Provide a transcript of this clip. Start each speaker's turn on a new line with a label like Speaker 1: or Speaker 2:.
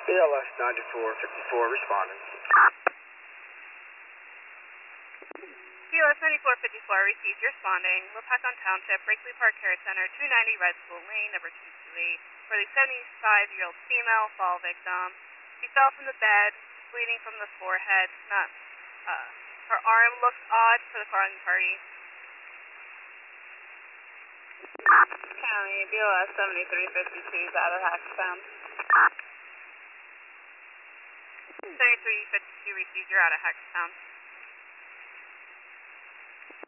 Speaker 1: BLS 9454 responding.
Speaker 2: BLS 9454 received your responding. Lopakon Township, Brakely Park Care Center, 290 Red School Lane, number 228, for the 75-year-old female fall victim. She fell from the bed, bleeding from the forehead. Her arm looks odd for the crawling party.
Speaker 3: County, BLS 7352 is out of Hackstown.
Speaker 2: 7352 received, you're out of Hackstown.